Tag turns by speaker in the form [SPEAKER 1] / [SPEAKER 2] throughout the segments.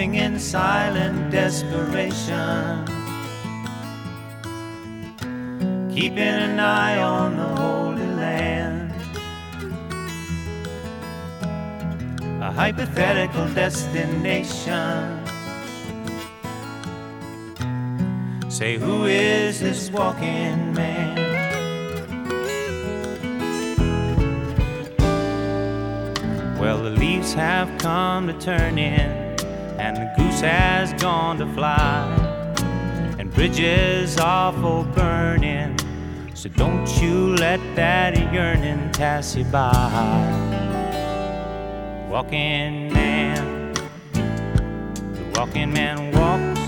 [SPEAKER 1] walking in silent desperation, keeping an eye on the Holy Land, a hypothetical destination. Say, who is this walking man? Well, the leaves have come to turn in, and the goose has gone to fly, and bridges are for burning, so don't you let that yearning pass you by. Walking man, the walking man walks,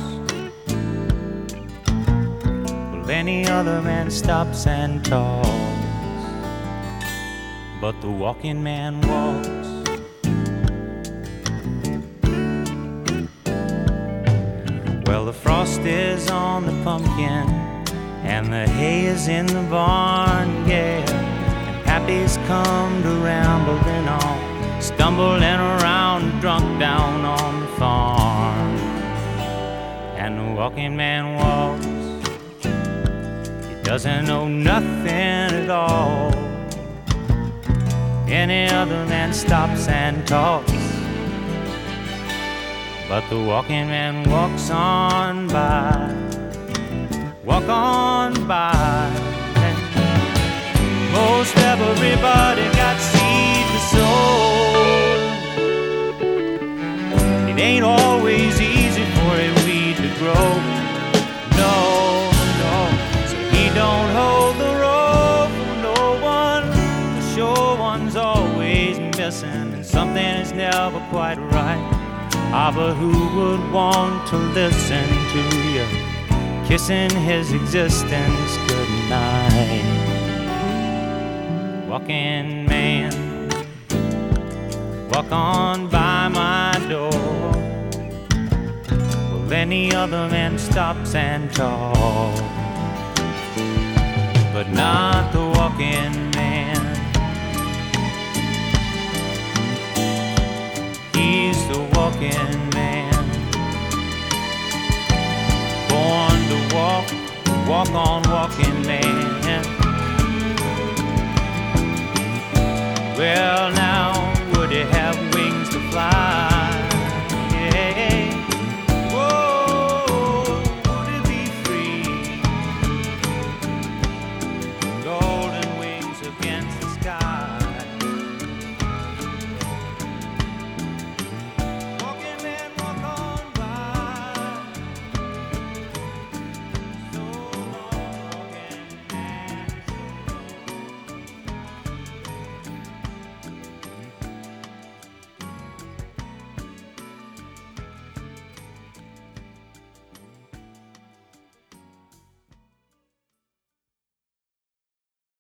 [SPEAKER 1] well, any other man stops and talks, but the walking man walks. Well, the frost is on the pumpkin, and the hay is in the barn, yeah. And Pappy's come to rambling on, stumbling around, drunk down on the farm. And the walking man walks, he doesn't know nothing at all. Any other man stops and talks, but the walking man walks on by, walk on by. And most everybody got seed to sow. It ain't always easy for a weed to grow. No, no, so he don't hold the rope for no one. The sure one's always missing, and something is never quite right. Ah, but who would want to listen to you kissing his existence goodnight? Walking man, walk on by my door. Well, any other man stops and talks, but not the walking man. He's the walking man, born to walk, walk on walking man.